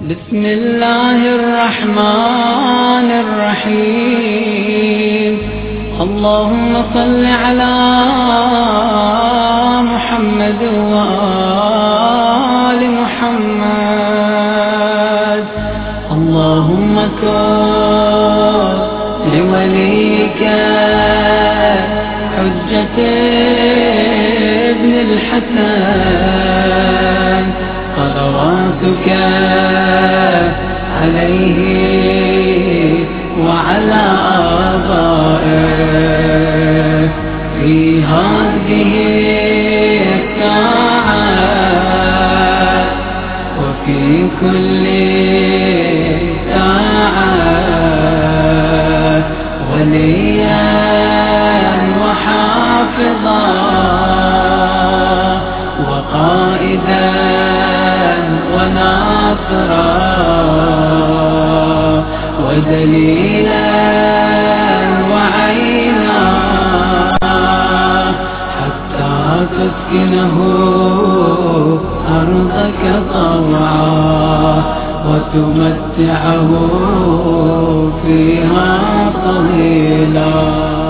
بسم الله الرحمن الرحيم. اللهم صل على محمد وآل محمد. اللهم كن لوليك حجة ابن الحسن صلواتك عليه وعلى آبائه في هذه الساعة وفي كل ساعة وليا وحافظا وقائدا وناصرا ودليلا وعينا حتى تسكنه أرضك طوعا وتمتعه فيها طويلا.